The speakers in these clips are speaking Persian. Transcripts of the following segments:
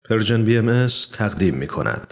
پرژن BMS تقدیم می کند.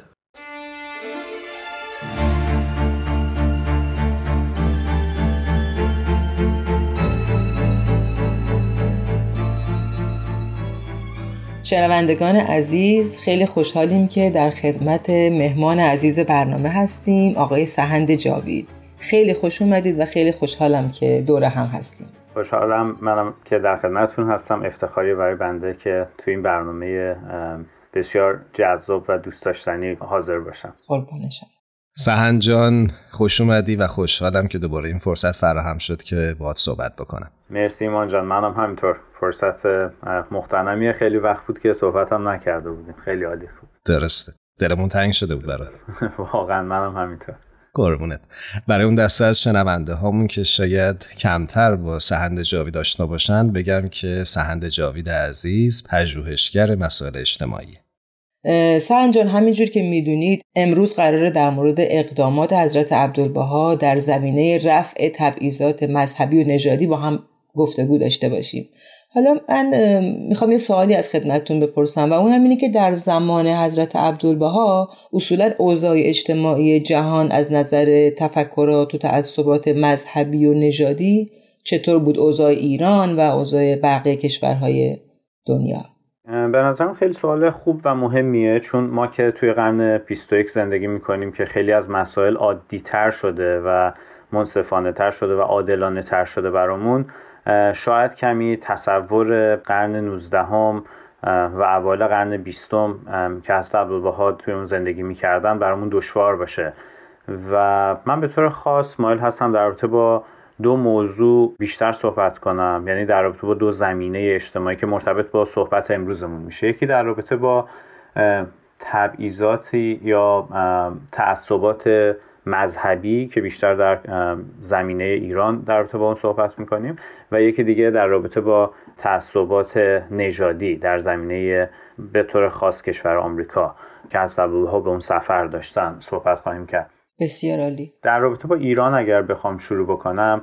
شنوندگان عزیز، خیلی خوشحالیم که در خدمت مهمان عزیز برنامه هستیم، آقای سحند جاوید. خیلی خوش اومدید و خیلی خوشحالم که دور هم هستیم. خوشحالم منم که در خدمتتون هستم. افتخاری برای بنده که تو این برنامه بسیار جذاب و دوست داشتنی حاضر باشم. قربان شما. سحند جان، خوش اومدی و خوشحالم که دوباره این فرصت فراهم شد که باهات صحبت بکنم. مرسی ایمان جان، منم همینطور. فرصت مغتنمیه، خیلی وقت بود که صحبت هم نکرده بودیم. خیلی عالی بود. درسته، دلمون تنگ شده بود برات. واقعا منم همینطور. قربونت. برای اون دسته از شنونده هامون که شاید کمتر با سحند جاوید آشنا باشن بگم که سحند جاوید عزیز پژوهشگر مسائل اجتماعی. سحند جان، همینجور که میدونید امروز قراره در مورد اقدامات حضرت عبدالبها در زمینه رفع تبعیضات مذهبی و نژادی با هم گفتگو داشته باشیم. حالا من میخوام یه سوالی از خدمتتون بپرسم و اون هم اینه که در زمان حضرت عبدالبها اصولاً اوضاع اجتماعی جهان از نظر تفکرات و تعصبات مذهبی و نژادی چطور بود؟ اوضاع ایران و اوضاع بقیه کشورهای دنیا. به نظرم خیلی سوال خوب و مهمیه، چون ما که توی قرن 21 زندگی میکنیم که خیلی از مسائل عادی تر شده و منصفانه تر شده و عادلانه تر شده برامون. شاید کمی تصور قرن 19 و اوایل قرن 20 که حضرت عبدالبها توی اون زندگی میکردن برامون دشوار باشه و من به طور خاص مایل هستم در رابطه با دو موضوع بیشتر صحبت کنم، یعنی در رابطه با دو زمینه اجتماعی که مرتبط با صحبت امروزمون میشه. یکی در رابطه با تبعیضاتی یا تعصبات مذهبی که بیشتر در زمینه ایران در رابطه با اون صحبت میکنیم و یکی دیگه در رابطه با تعصبات نژادی در زمینه به طور خاص کشور آمریکا که حضرت عبدالبها به اون سفر داشتن صحبت خواهیم کرد. بسیار عالی. در رابطه با ایران اگر بخوام شروع بکنم،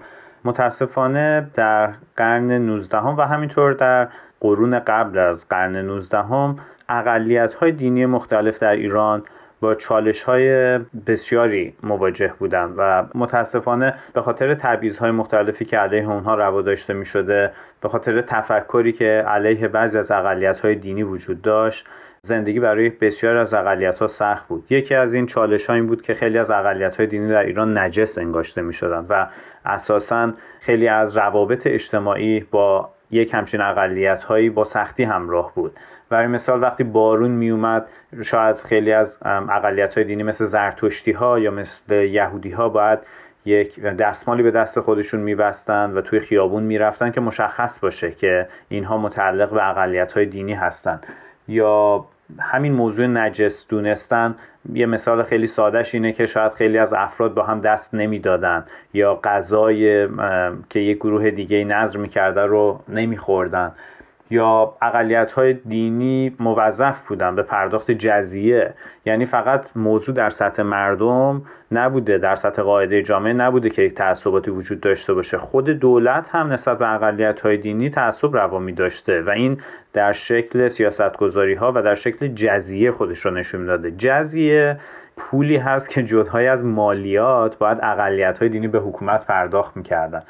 متاسفانه در قرن 19 و همینطور در قرون قبل از قرن 19 اقلیت‌های دینی مختلف در ایران با چالش‌های بسیاری مواجه بودند و متاسفانه به خاطر تبعیض‌های مختلفی که علیه اونها روا داشته می‌شده، به خاطر تفکری که علیه بعضی از اقلیت‌های دینی وجود داشت، زندگی برای بسیار از اقلیت‌ها سخت بود. یکی از این چالش‌ها این بود که خیلی از اقلیت‌های دینی در ایران نجس انگاشته می‌شدند و اساساً خیلی از روابط اجتماعی با یک همچین اقلیت‌هایی با سختی همراه بود. برای مثال وقتی بارون می اومد، شاید خیلی از اقلیت‌های دینی مثل زرتشتی‌ها یا مثل یهودی‌ها باید یک دستمالی به دست خودشون می‌بستن و توی خیابون می‌رفتن که مشخص باشه که اینها متعلق به اقلیت‌های دینی هستن. یا همین موضوع نجس دونستن، یه مثال خیلی سادهش اینه که شاید خیلی از افراد با هم دست نمیدادن یا غذای که یک گروه دیگه نذر می‌کرده رو نمی‌خوردن، یا اقلیت‌های دینی موظف بودن به پرداخت جزیه. یعنی فقط موضوع در سطح مردم نبوده، در سطح قاعده جامعه نبوده که یک تعصباتی وجود داشته باشه، خود دولت هم نسبت به اقلیت‌های دینی تعصب روا می‌داشته و این در شکل سیاست‌گذاری‌ها و در شکل جزیه خودش رو نشون می‌داده. جزیه پولی هست که جدای از مالیات باید اقلیت‌های دینی به حکومت پرداخت می‌کردن.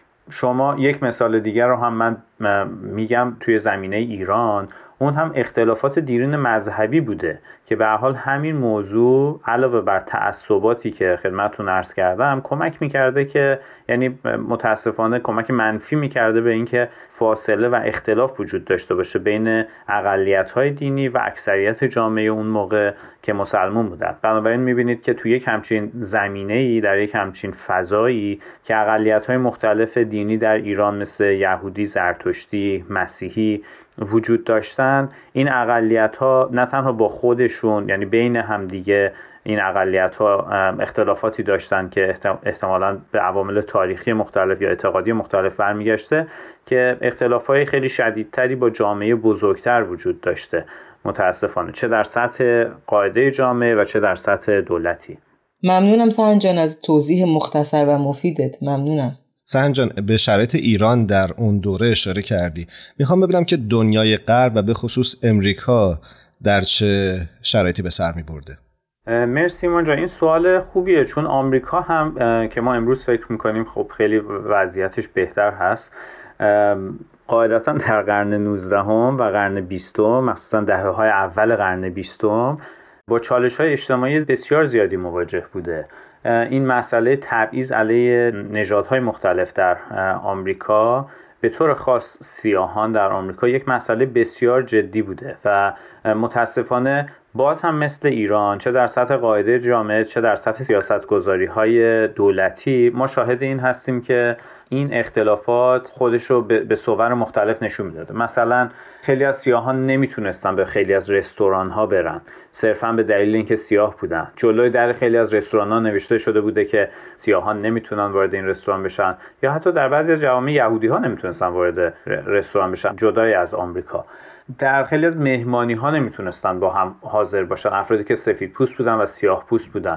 شما یک مثال دیگر رو هم من میگم توی زمینه ایران، اون هم اختلافات دیرین مذهبی بوده که به هر حال همین موضوع علاوه بر تعصباتی که خدمتتون عرض کردم کمک میکرده که، یعنی متاسفانه کمک منفی میکرده به اینکه فاصله و اختلاف وجود داشته باشه بین اقلیت‌های دینی و اکثریت جامعه اون موقع که مسلمان بودن. بنابراین میبینید که توی یک همچین زمینه‌ای، در یک همچین فضایی که اقلیت‌های مختلف دینی در ایران مثل یهودی، زرتشتی، مسیحی وجود داشتن، این اقلیت‌ها نه تنها با خودشون، یعنی بین هم دیگه این اقلیت‌ها اختلافاتی داشتن که احتمالاً به عوامل تاریخی مختلف یا اعتقادی مختلف برمیگشته، که اختلاف‌های خیلی شدیدتری با جامعه بزرگتر وجود داشته متاسفانه، چه در سطح قاعده جامعه و چه در سطح دولتی. ممنونم سحند جان از توضیح مختصر و مفیدت. ممنونم. سحند جان، به شرایط ایران در اون دوره اشاره کردی. میخوام ببینم که دنیای غرب و به خصوص امریکا در چه شرایطی به سر می‌برده؟ مرسی ایمان جان، این سوال خوبیه، چون آمریکا هم که ما امروز فکر میکنیم خب خیلی وضعیتش بهتر هست، قاعدتا در قرن 19 و قرن 20 مخصوصا دهه‌های اول قرن 20 با چالش‌های اجتماعی بسیار زیادی مواجه بوده. این مسئله تبعیض علیه نژادهای مختلف در آمریکا، به طور خاص سیاهان در آمریکا، یک مسئله بسیار جدی بوده و متاسفانه باز هم مثل ایران، چه در سطح قاعده جامعه چه در سطح سیاستگذاری‌های دولتی، ما شاهد این هستیم که این اختلافات خودش رو به صور مختلف نشون میداده. مثلا خیلی از سیاهان نمیتونستن به خیلی از رستوران‌ها برن صرفاً به دلیل اینکه سیاه بودن. جلوی در خیلی از رستوران‌ها نوشته شده بوده که سیاهان نمیتونن وارد این رستوران بشن، یا حتی در بعضی از جوامع یهودی‌ها نمیتونستن وارد رستوران بشن جدای از آمریکا. در خیلی از مهمانی‌ها نمیتونستن با هم حاضر باشن افرادی که سفیدپوست بودن و سیاه‌پوست بودن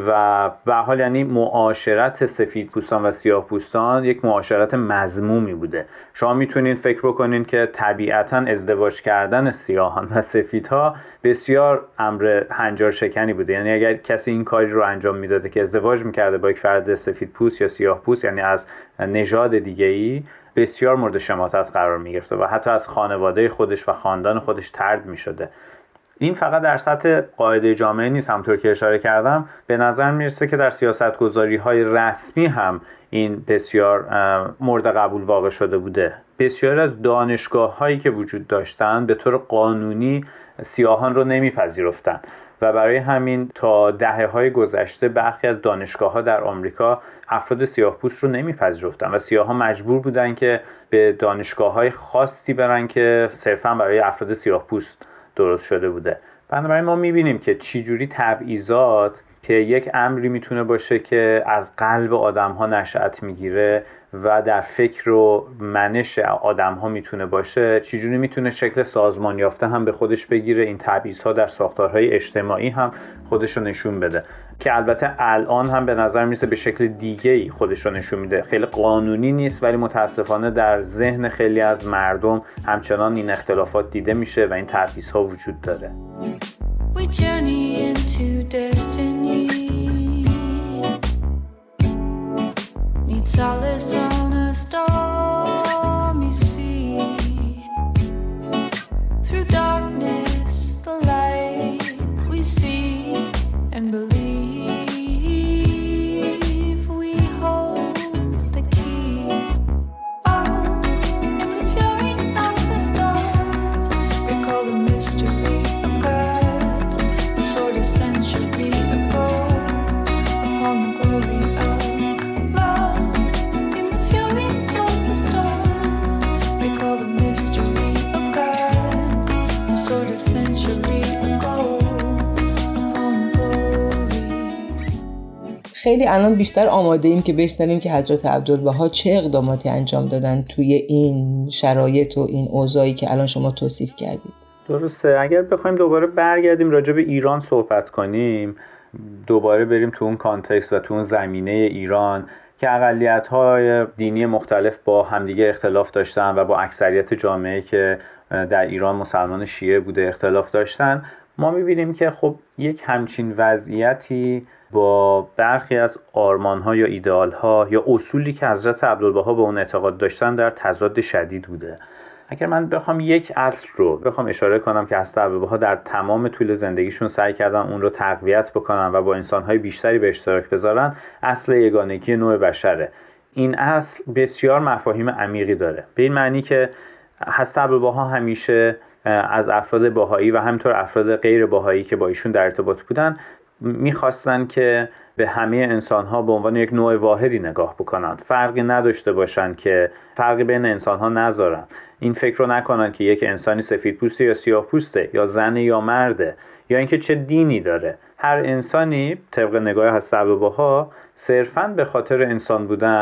و به حال یعنی معاشرت سفیدپوستان و سیاه‌پوستان یک معاشرت مذمومی بوده. شما میتونین فکر بکنین که طبیعتاً ازدواج کردن سیاهان و سفیدها بسیار امر هنجار شکنی بوده. یعنی اگر کسی این کاری رو انجام میداده که ازدواج میکرده با یک فرد سفیدپوست یا سیاه‌پوست، یعنی از نژاد دیگه‌ای، بسیار مورد شماتت قرار میگرفته و حتی از خانواده خودش و خاندان خودش طرد میشده. این فقط در سطح قاعده جامعه نیست، همونطور که اشاره کردم به نظر میرسه که در سیاستگذاری‌های رسمی هم این بسیار مورد قبول واقع شده بوده. بسیار از دانشگاه‌هایی که وجود داشتن به طور قانونی سیاهان رو نمیپذیرفتن و برای همین تا دهه‌های گذشته برخی از دانشگاه‌ها در آمریکا افراد سیاه‌پوست رو نمیپذیرفتن و سیاه‌ها مجبور بودن که به دانشگاه‌های خاصی برن که صرفاً برای افراد سیاه‌پوست درست شده بوده. بنابراین ما می‌بینیم که چجوری تبعیضات که یک امری میتونه باشه که از قلب آدم‌ها نشأت میگیره و در فکر و منش آدم‌ها میتونه باشه، چجوری میتونه شکل سازمان یافته هم به خودش بگیره، این تبعیض‌ها در ساختارهای اجتماعی هم خودش رو نشون بده، که البته الان هم به نظر میرسه به شکل دیگه‌ای خودش رو نشون میده. خیلی قانونی نیست ولی متاسفانه در ذهن خیلی از مردم همچنان این اختلافات دیده میشه و این تبعیض‌ها وجود داره. We journey into destiny. Need solace on a stormy sea. Through darkness, the light we see and believe we hold the key. Oh, in the fury of the storm, recall the mystery of God, the sword a century ago, upon the glory of love. In the fury of the storm, recall the mystery of God, the sword a century ago. خیلی الان بیشتر آماده ایم که بشنویم که حضرت عبدالبها چه اقداماتی انجام دادن توی این شرایط و این اوضاعی که الان شما توصیف کردید. درسته. اگر بخوایم دوباره برگردیم راجع به ایران صحبت کنیم، دوباره بریم تو اون کانتکست و تو اون زمینه ایران که اقلیت‌های دینی مختلف با همدیگه اختلاف داشتن و با اکثریت جامعه که در ایران مسلمان شیعه بوده اختلاف داشتن، ما می‌بینیم که خب یک همچین وضعیتی با برخی از آرمان‌ها یا ایدئال‌ها یا اصولی که حضرت عبدالبها به اون اعتقاد داشتن در تضاد شدید بوده. اگر من بخوام یک اصل رو بخوام اشاره کنم که حضرت عبدالبها در تمام طول زندگیشون سعی کردن اون رو تقویت بکنن و با انسان‌های بیشتری به اشتراک بذارن، اصل یگانگی نوع بشره. این اصل بسیار مفاهیم عمیقی داره، به این معنی که حضرت عبدالبها همیشه از افراد بهایی و همینطور افراد غیر بهایی که با ایشون در ارتباط بودن میخواستن که به همه انسان‌ها به عنوان یک نوع واحدی نگاه بکنن، فرقی نداشته باشن، که فرقی بین انسان‌ها نذارن. این فکر رو نکنن که یک انسانی سفیدپوسته یا سیاه‌پوسته یا زن یا مرده یا اینکه چه دینی داره. هر انسانی طبق نگاه حضرت عبدالبها صرفاً به خاطر انسان بودن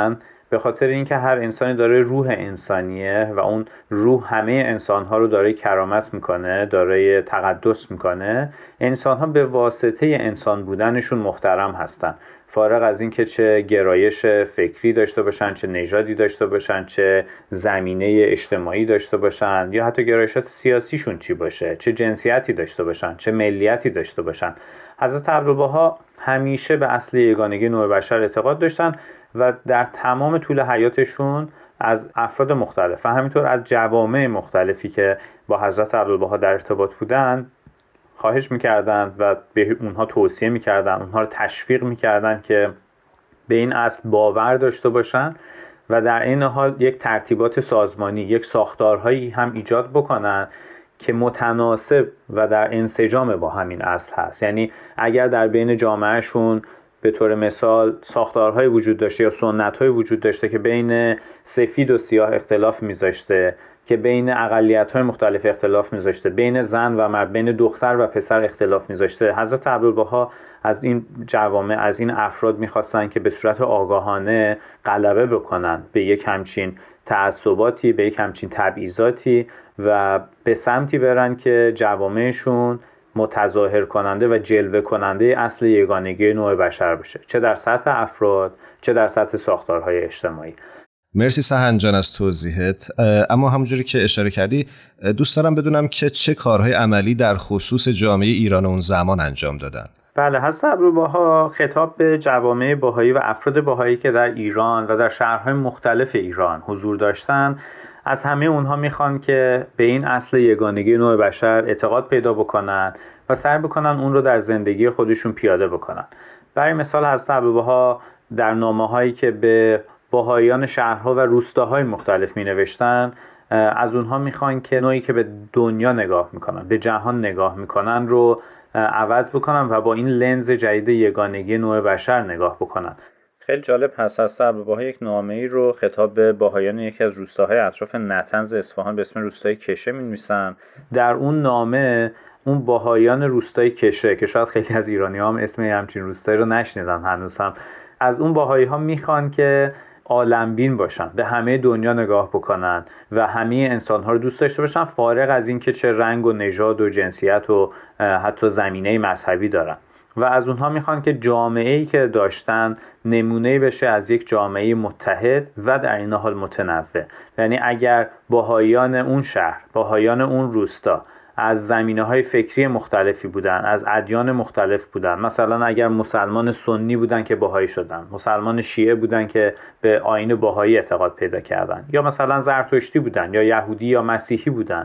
به خاطر اینکه هر انسانی داره روح انسانیه و اون روح همه انسانها رو داره کرامت میکنه، داره تقدس میکنه. انسانها به واسطه انسان بودنشون محترم هستن، فارغ از اینکه چه گرایش فکری داشته باشن، چه نژادی داشته باشن، چه زمینه اجتماعی داشته باشن، یا حتی گرایشات سیاسیشون چی باشه، چه جنسیتی داشته باشن، چه ملیتی داشته باشن. حضرت عبدالبها همیشه به اصل یگانگی نوع بشر اعتقاد داشتن و در تمام طول حیاتشون از افراد مختلف و همینطور از جوامع مختلفی که با حضرت عبدالبها در ارتباط بودن خواهش میکردن و به اونها توصیه میکردن، اونها رو تشویق میکردن که به این اصل باور داشته باشن و در این حال یک ترتیبات سازمانی، یک ساختارهایی هم ایجاد بکنن که متناسب و در انسجام با همین اصل هست. یعنی اگر در بین جامعهشون به طور مثال ساختارهای وجود داشته یا سنت‌های وجود داشته که بین سفید و سیاه اختلاف میذاشته، که بین اقلیت‌های مختلف اختلاف میذاشته، بین زن و مرد، بین دختر و پسر اختلاف میذاشته، حضرت عبدالبها از این جوامع، از این افراد میخواستن که به صورت آگاهانه غلبه بکنن به یک همچین تعصباتی، به یک همچین تبعیضاتی و به سمتی برن که جوامعشون متظاهر کننده و جلوه کننده اصل یگانگی نوع بشر باشه، چه در سطح افراد چه در سطح ساختارهای اجتماعی. مرسی سهند جان از توضیحت. اما همونجوری که اشاره کردی دوست دارم بدونم که چه کارهای عملی در خصوص جامعه ایران اون زمان انجام دادن. بله، حضرت عبدالبها خطاب به جوامع بهایی و افراد بهایی که در ایران و در شهرهای مختلف ایران حضور داشتن، از همه اونها میخوان که به این اصل یگانگی نوع بشر اعتقاد پیدا بکنن و سعی بکنن اون رو در زندگی خودشون پیاده بکنن. برای مثال حضرت عبدالبها در نامه‌هایی که به بهاییان شهرها و روستاهای مختلف می نوشتن، از اونها میخوان که نوعی که به دنیا نگاه میکنن، به جهان نگاه میکنن رو عوض بکنن و با این لنز جدید یگانگی نوع بشر نگاه بکنن. خیلی جالب هست. حضرت عبدالبها یک نامه‌ای رو خطاب به بهاییان یکی از روستاهای اطراف نطنز اصفهان به اسم روستای کشه می‌نویسن. در اون نامه اون بهاییان روستای کشه که شاید خیلی از ایرانی‌ها هم اسم همچین روستایی رو نشنیدن هنوز هم، از اون بهایی‌ها میخوان که عالمبین باشن، به همه دنیا نگاه بکنن و همه انسان‌ها رو دوست داشته باشن، فارغ از این که چه رنگ و نژاد و جنسیت و حتی زمینه مذهبی دارن. و از اونها میخوان که جامعه‌ای که داشتن نمونه‌ای بشه از یک جامعه متحد و در این حال متنوع. یعنی اگر بهاییان اون شهر، بهاییان اون روستا از زمینه‌های فکری مختلفی بودن، از ادیان مختلف بودن، مثلا اگر مسلمان سنی بودن که بهایی شدن، مسلمان شیعه بودن که به آیین بهایی اعتقاد پیدا کردن، یا مثلا زرتشتی بودن یا یهودی یا مسیحی بودن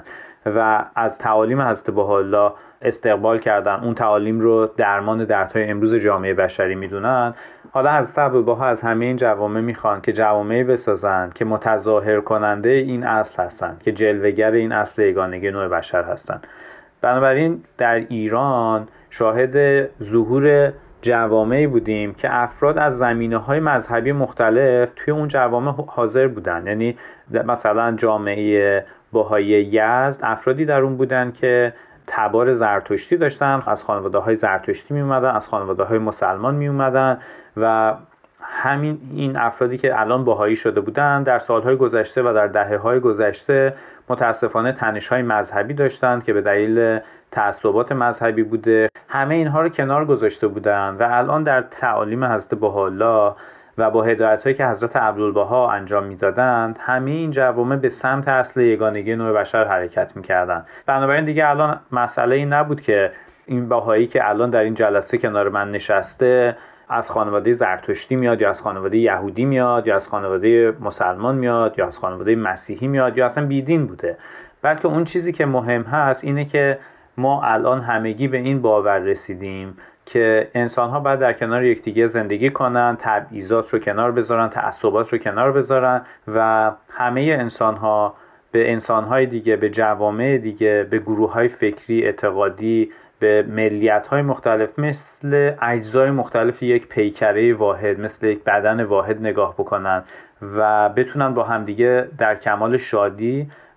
و از تعالیم حضرت بهاءالله استقبال کردن، اون تعالیم رو درمان دردهای امروز جامعه بشری میدونن، حالا حضرت عبدالبها از همه این جوامع میخوان که جوامعی بسازن که متظاهر کننده این اصل هستن، که جلوه‌گر این اصل یگانگی نوع بشر هستن. بنابراین در ایران شاهد ظهور جوامعی بودیم که افراد از زمینه‌های مذهبی مختلف توی اون جوامع حاضر بودن. یعنی مثلا جامعه بهایی یزد افرادی در اون بودن که تبار زرتشتی داشتن، از خانواده‌های زرتشتی می اومدن، از خانواده‌های مسلمان می اومدن و همین این افرادی که الان بهایی شده بودن در سالهای گذشته و در دهه‌های گذشته متاسفانه تنش‌های مذهبی داشتن که به دلیل تعصبات مذهبی بوده. همه اینها رو کنار گذاشته بودن و الان در تعالیم حضرت بهاءالله و با هدایت‌هایی که حضرت عبدالبها انجام می‌دادند، همه این جوامع به سمت اصل یگانگی نوع بشر حرکت می‌کردند. بنابراین دیگه الان مسئله این نبود که این بهایی که الان در این جلسه کنار من نشسته از خانواده زرتشتی میاد یا از خانواده یهودی میاد یا از خانواده مسلمان میاد یا از خانواده مسیحی میاد یا اصلا بیدین بوده، بلکه اون چیزی که مهم هست اینه که ما الان همگی به این باور رسیدیم که انسان‌ها باید در کنار یکدیگه زندگی کنن، تبعیضات رو کنار بذارن، تعصبات رو کنار بذارن و همه انسان‌ها به انسان‌های دیگه، به جوامع دیگه، به گروه‌های فکری، اعتقادی، به ملیت‌های مختلف مثل اجزای مختلف یک پیکره واحد، مثل یک بدن واحد نگاه بکنن و بتونن با همدیگه در کمال شادی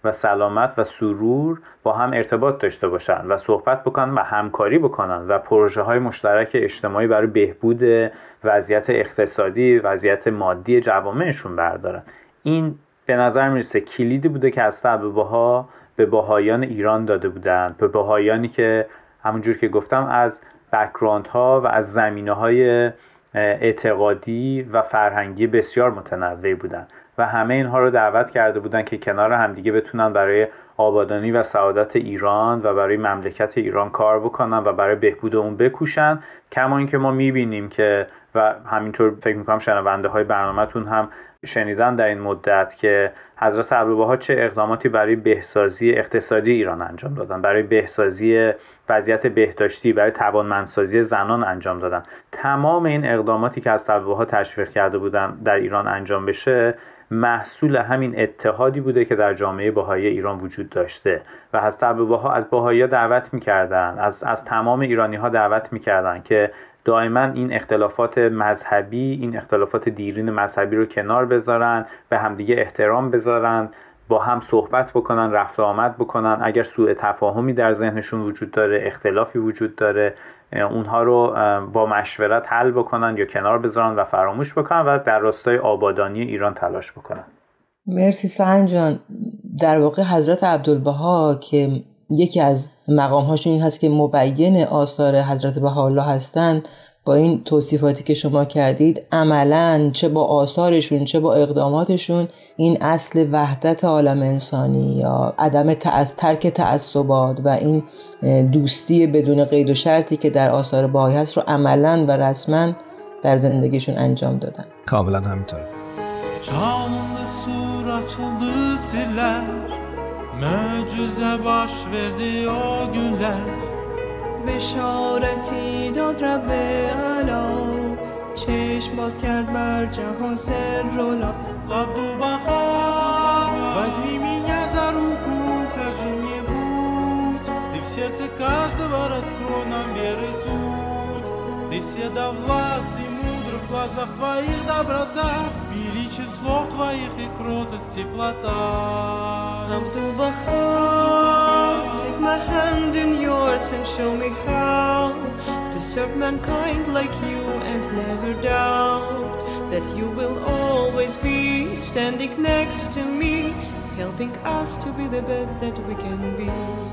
و سلامت و سرور با هم ارتباط داشته باشن و صحبت بکنن و همکاری بکنن و پروژه‌های مشترک اجتماعی برای بهبود وضعیت اقتصادی، وضعیت مادی جوامعشون بردارن. این به نظر میرسه کلیدی بوده که از طبع بها به بهایان ایران داده بودن، به بهایانی که همونجور که گفتم از بک‌گراندها و از زمینه‌های اعتقادی و فرهنگی بسیار متنوع بودن و همه اینها رو دعوت کرده بودن که کنار همدیگه بتونن برای آبادانی و سعادت ایران و برای مملکت ایران کار بکنن و برای بهبود اون بکوشن. کما اینکه ما میبینیم که و همینطور فکر میکنم شنونده های برنامه‌تون هم شنیدن در این مدت که حضرت عبدالبها چه اقداماتی برای بهسازی اقتصادی ایران انجام دادن، برای بهسازی وضعیت بهداشتی، برای توانمندسازی زنان انجام دادن. تمام این اقداماتی که از عبدالبها تشویق کرده بودن در ایران انجام بشه محصول همین اتحادی بوده که در جامعه بهایی ایران وجود داشته و حضرت عبدالبها از بهایی‌ها دعوت می‌کردن، از تمام ایرانی‌ها دعوت می‌کردن که دائما این اختلافات مذهبی، این اختلافات دیرین مذهبی رو کنار بذارن، به همدیگه احترام بذارن، با هم صحبت بکنن، رفت و آمد بکنن. اگر سوء تفاهمی در ذهنشون وجود داره، اختلافی وجود داره، اونها رو با مشورت حل بکنن یا کنار بذارن و فراموش بکنن و در راستای آبادانی ایران تلاش بکنن. مرسی سهند جان. در واقع حضرت عبدالبها که یکی از مقام‌هاشون این هست که مبین آثار حضرت بهاءالله هستند، با این توصیفاتی که شما کردید عملاً چه با آثارشون چه با اقداماتشون این اصل وحدت عالم انسانی یا عدم ترک تعصبات و این دوستی بدون قید و شرطی که در آثار بهایی هست رو عملاً و رسماً در زندگیشون انجام دادن. کاملاً همینطوره. Möcüze baş verdi o günler Beşareti dad Rabbe Ala Çeşm baz کرد بر جهان سر و لابدو بخا Возьми меня за руку, кажи мне путь Ты в сердце каждого раскрой нам веры суть Ты вседовластный и мудр в глазах твоих доброта Величие слов твоих и кротость, теплота Abdul Baha, take my hand in yours and show me how to serve mankind like you and never doubt that you will always be standing next to me, helping us to be the best that we can be.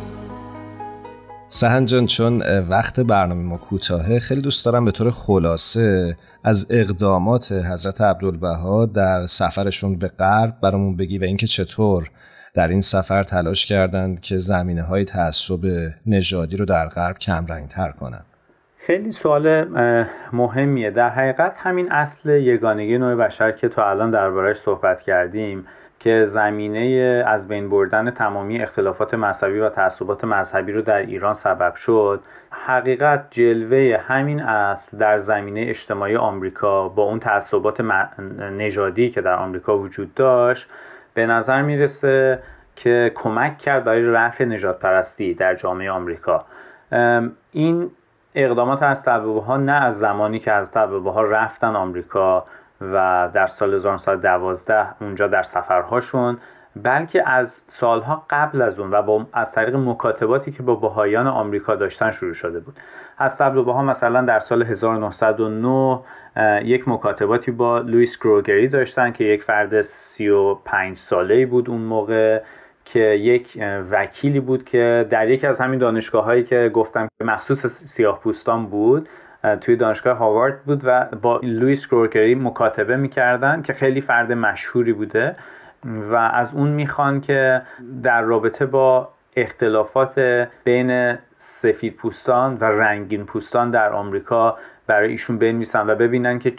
سهند جان، چون وقت برنامه ما کوتاهه، خیلی دوست دارم به طور خلاصه از اقدامات حضرت عبدالبها در سفرشون به غرب برامون بگی و اینکه چطور در این سفر تلاش کردند که زمینه‌های تعصب نژادی رو در غرب کمرنگ‌تر کنند. خیلی سوال مهمیه. در حقیقت همین اصل یگانگی نوع بشر که تا الان درباره‌اش صحبت کردیم که زمینه از بین بردن تمامی اختلافات مذهبی و تعصبات مذهبی رو در ایران سبب شد، حقیقت جلوه همین اصل در زمینه اجتماعی آمریکا با اون تعصبات نژادی که در آمریکا وجود داشت به نظر میرسه که کمک کرد برای رفع نژادپرستی در جامعه آمریکا. این اقدامات از عبدالبها نه از زمانی که از عبدالبها رفتن آمریکا و در سال 1912 اونجا در سفرهاشون، بلکه از سالها قبل از اون و از طریق مکاتباتی که با بهایان آمریکا داشتن شروع شده بود. از عبدالبها مثلا در سال 1909 یک مکاتباتی با لوئیس گروگری داشتن که یک فرد 35 ساله‌ای بود اون موقع که یک وکیلی بود که در یکی از همین دانشگاه‌هایی که گفتم مخصوص سیاه‌پوستان بود توی دانشگاه هاوارد بود و با لوئیس گروگری مکاتبه می‌کردن که خیلی فرد مشهوری بوده و از اون میخوان که در رابطه با اختلافات بین سفید پوستان و رنگین پوستان در آمریکا برای ایشون بنویسن و ببینن که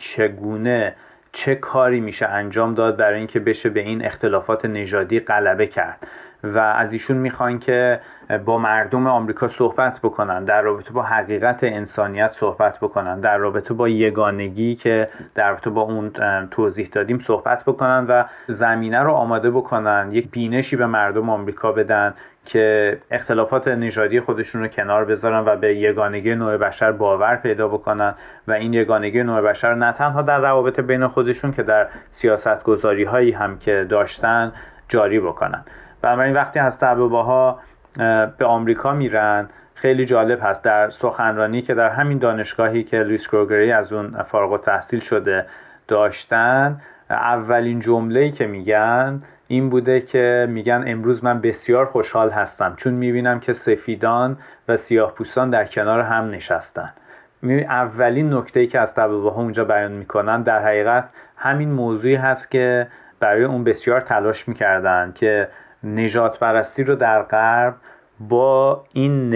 چه کاری میشه انجام داد برای اینکه بشه به این اختلافات نژادی غلبه کرد و از ایشون میخوان که با مردم آمریکا صحبت بکنن، در رابطه با حقیقت انسانیت صحبت بکنن، در رابطه با یگانگی که در رابطه با اون توضیح دادیم صحبت بکنن و زمینه رو آماده بکنن، یک بینشی به مردم آمریکا بدن که اختلافات نژادی خودشون رو کنار بذارن و به یگانگی نوع بشر باور پیدا بکنن و این یگانگی نوع بشر نه تنها در روابط بین خودشون که در سیاست‌گذاری‌هایی هم که داشتن جاری بکنن. بنابراین وقتی حضرت عبدالبها به آمریکا میرن خیلی جالب هست در سخنرانی که در همین دانشگاهی که لوئیس گروگری از اون فارغ التحصیل شده داشتن، اولین جمله‌ای که میگن این بوده که میگن امروز من بسیار خوشحال هستم چون میبینم که سفیدان و سیاه‌پوستان در کنار هم نشستن. اولین نکته‌ای که از عبدالبها اونجا بیان میکنن در حقیقت همین موضوعی هست که برای اون بسیار تلاش میکردن که نژاد پرستی رو در غرب با این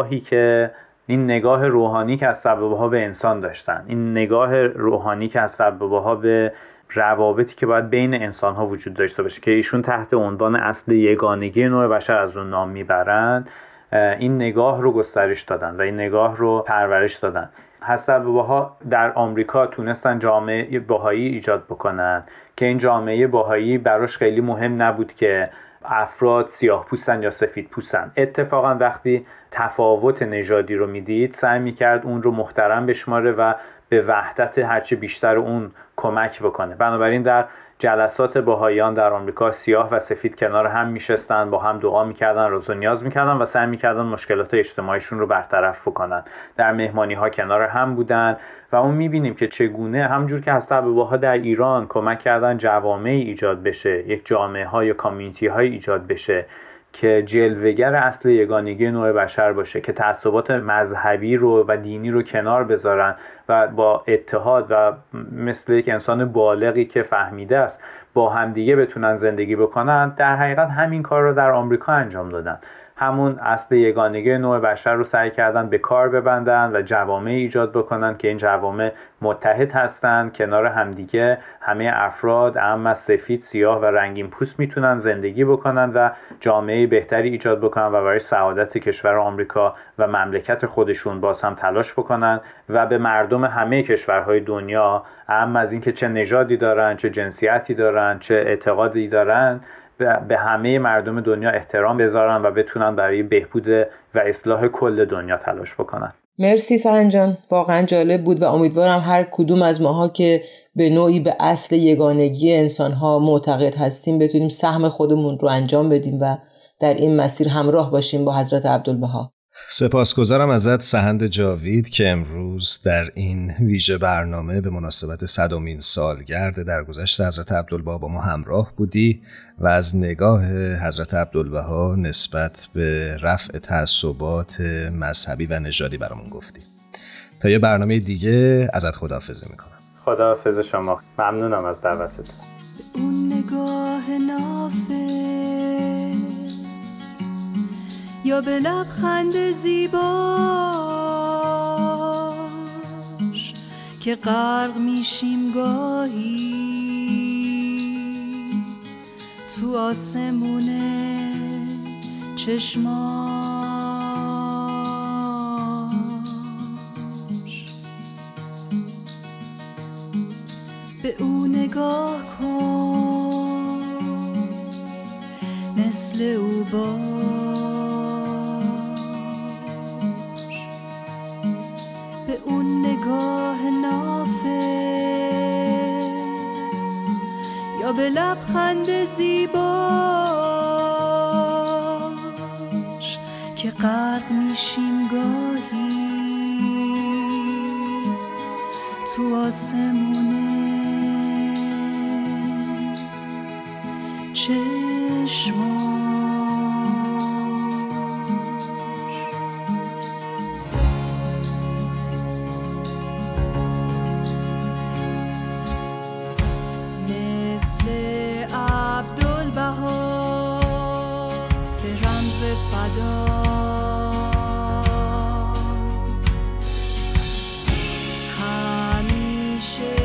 نگاه روحانی که از عبدالبها به انسان داشتن، این نگاه روحانی که از عبدالبها به روابطی که باید بین انسان‌ها وجود داشته باشه که ایشون تحت عنوان اصل یگانگی نوع بشر از اون نام میبرند، این نگاه رو گسترش دادن و این نگاه رو پرورش دادن. حضرت عبدالبها در آمریکا تونستن جامعه بهایی ایجاد بکنن که این جامعه بهایی براش خیلی مهم نبود که افراد سیاه پوستن یا سفید پوستن. اتفاقا وقتی تفاوت نژادی رو میدید سعی میکرد اون رو محترم بشماره و به وحدت هرچی بیشتر اون کمک بکنه. بنابراین در جلسات بهاییان در آمریکا سیاه و سفید کنار هم میشستن، با هم دعا میکردن، راز و نیاز میکردن و سعی میکردن مشکلات اجتماعیشون رو برطرف بکنن. در مهمانی ها کنار هم بودن و اون میبینیم که چگونه همجور که حضرت عبدالبها در ایران کمک کردن جوامعی ایجاد بشه، یک جامعه ها یا کامیونیتی های ایجاد بشه که جلوه‌گر اصل یگانگی نوع بشر باشه، که تعصبات مذهبی رو و دینی رو کنار بذارن و با اتحاد و مثل یک انسان بالغی که فهمیده است با همدیگه بتونن زندگی بکنن، در حقیقت همین کار رو در آمریکا انجام دادن. همون اصل یگانگی نوع بشر رو سعی کردن به کار ببندن و جوامع ایجاد بکنن که این جوامع متحد هستن، کنار همدیگه همه افراد اما سفید، سیاه و رنگین پوست میتونن زندگی بکنن و جامعه بهتری ایجاد بکنن و برای سعادت کشور آمریکا و مملکت خودشون باز هم تلاش بکنن و به مردم همه کشورهای دنیا، اما از اینکه چه نژادی دارن، چه جنسیتی دارن، چه اعتقادی دارن، به همه مردم دنیا احترام بذارن و بتونن برای بهبود و اصلاح کل دنیا تلاش بکنن. مرسی سهند جان، واقعا جالب بود و امیدوارم هر کدوم از ماها که به نوعی به اصل یگانگی انسان‌ها معتقد هستیم بتونیم سهم خودمون رو انجام بدیم و در این مسیر همراه باشیم با حضرت عبدالبها. سپاسگزارم ازت سهند جاوید که امروز در این ویژه برنامه به مناسبت 100مین سالگرد درگذشت حضرت عبدالبها با ما همراه بودی و از نگاه حضرت عبدالبها نسبت به رفع تعصبات مذهبی و نژادی برامون گفتی. تا یه برنامه دیگه ازت خداحافظی میکنم. خداحافظ شما، ممنونم از دعوتت. اون نگاه یا به لبخند زیباش که غرق میشیم گاهی تو آسمون چشماش. به او نگاه کن مثل او به اون نگاه نافذ یا به لبخند زیباش که غرق میشیم گاهی تو آسمون چشماش.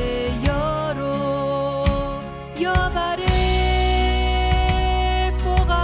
فوق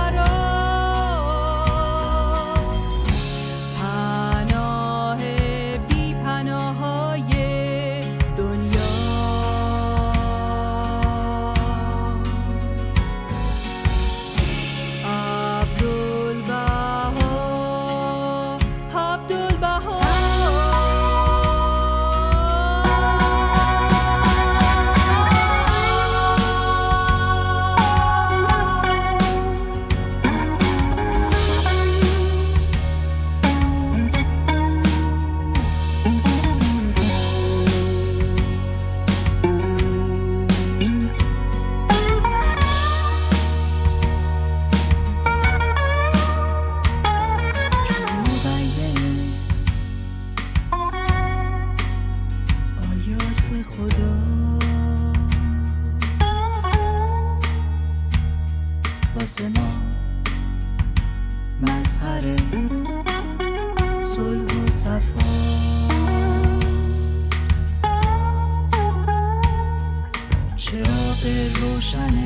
روشن